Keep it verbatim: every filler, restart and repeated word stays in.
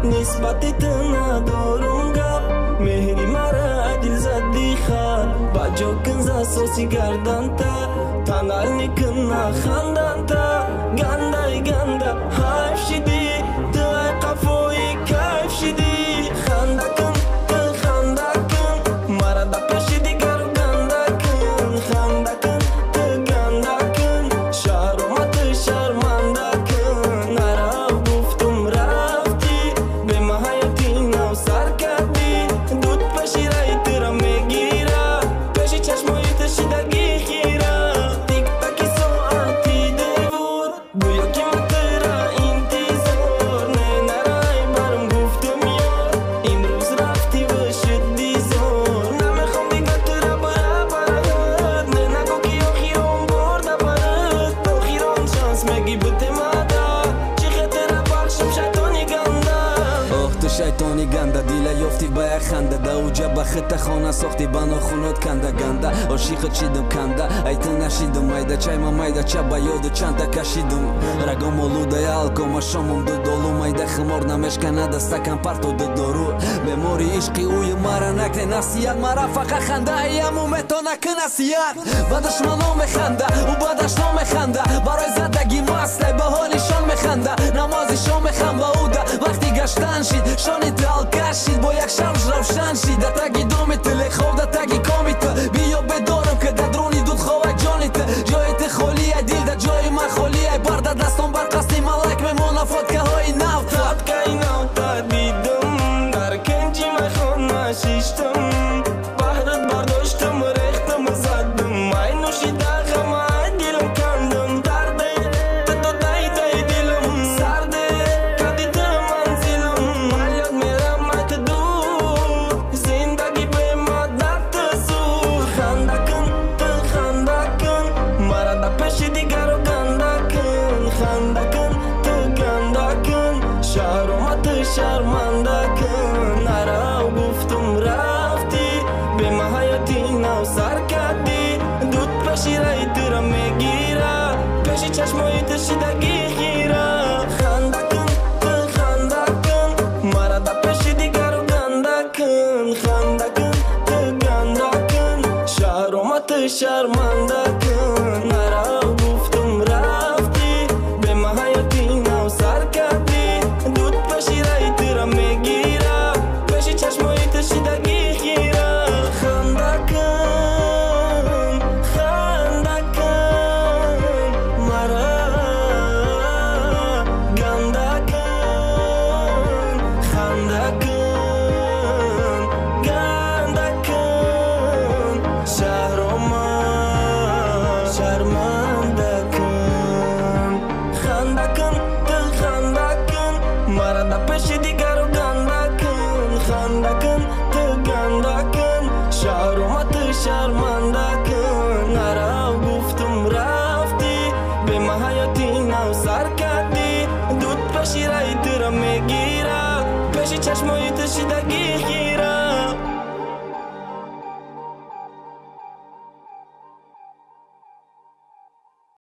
نسبتی تو ندارم گپ مهری مرا دل زدی خر با جو کنز اساسی گردن تا تنال نکن خندن تا گندای گندا حیف شدی تو قفوی کیف شدی خنده کن تو خنده کن مرا دا پشیدی گرو گنده کن خنده کن تو گنده کن شرمت شرمنده کن نرا گفتم رفتی به ما حیاتی نو سر کردی دود پشی رای تیرا میگیره پشی چشمای تشیدگی خیره تیک تاکی ساعتی دیور گویا که من تیرا انتظار نه نرای برم گفتم یار امروز رفتی و شدی زور نمیخوام دیگه تیرا برا برد نه نگو که آخیران برده برد آخیران شانس میگی بوده مادر چی خطر بخشم شیطانی گنده آخ تو شیطانی گنده دیله یافتی با یک خنده ده اوجه به خط خانه ساختی بنا خونات کنده گنده عاشق چیدم کنده ای تو نشیدم مایده چای ما مایده چه با یاد چنده کشیدم رگام آلوده الکام شامم دو دولو مایده خمار نمشکنه دستکم پرتو دو دارو بموری عشقی اوی مرا نکنه نصیحت مرا فقط خنده ایمو متو نکن نصیحت بعدش منو میخنده او بعدش نو میخنده برای زدگی مسته به حالیشان میخنده نمازیشان میخنده او ده وقتی گشتن شید شانی دل کشید با یک شمش روشن شید ده تگی دومی تلی خواب ده تگی کامی تا بیا بدارم که ده درونی دود خواه جانی تا جایت خالی ای دیل ده جای من خالی ای برده دستان برقصی ملک میمونه فاتکه های نو تا فاتکه نو تا دیدم در کنجی مخون نشیشتم بحرت برداشتم ریختم زدم مای نوشیده غمه دیلم کندم درده تو دای دای دیلم سرده کدی تو منزلم حالیت میرم مت دور زندگی به ما دست سور خنده کن تو خنده کن مرا دا پیش دیگر رو گنده کن خنده کن تو گنده کن شرمت شرمنده کن نرا گفتم رفتی به ما حیاتی نو سر کردی دود پشی رای تیرا میگیره پشی چشمای تشیدگی خیره خنده کن تو خنده کن مرا دا پیش دیگر رو گنده کن خنده کن تو گنده کن شرمت شرمنده کن نرا گفتم رفتی به ما حیاتی نو سر کردی دود پشی رای تیرا میگیره پشی چشمای تشیدگی خیره خنده کن خنده کن مرا گنده کن خنده کن گنده کن شهرما شرمنده کن خنده کن تو خنده کن مرا دا پیش دیگر رو گنده کن خنده کن تو گنده کن شرمت شرمنده کن نرا گفتم رفتی به ما حیاتی نو سر کردی دود پشی رای تیرا میگیره پشی چشمای تشیدگی خیره